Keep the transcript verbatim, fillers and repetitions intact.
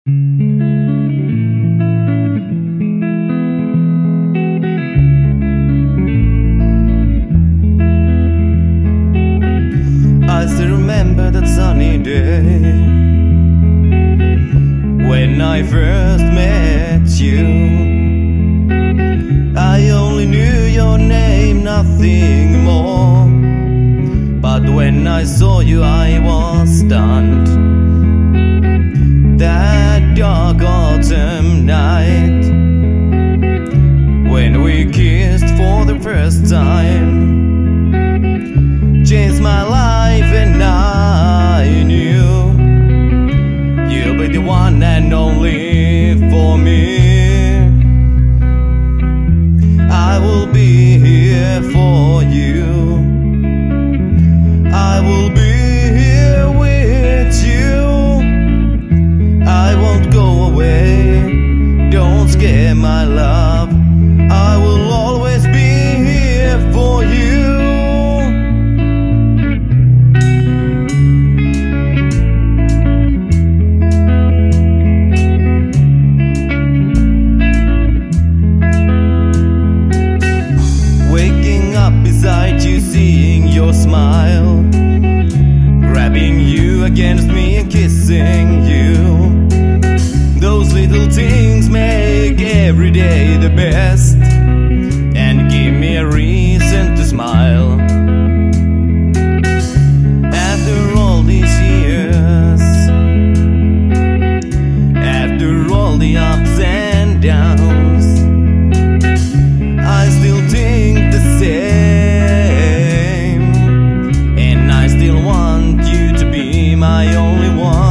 I still remember that sunny day when I first met you. I only knew your name, nothing more. But when I saw you, I was stunned. That dark autumn night, when we kissed for the first time, changed my life, and I knew you'll be the one and only for me. I will be here for you. I will be here with you. I won't go away. Don't scare my love. I will always be here for you. Beside you, seeing your smile, grabbing you against me and kissing you. Those little things make every day the best and give me a reason to smile. After all these years, after all the ups and downs, I still think the same. My only one.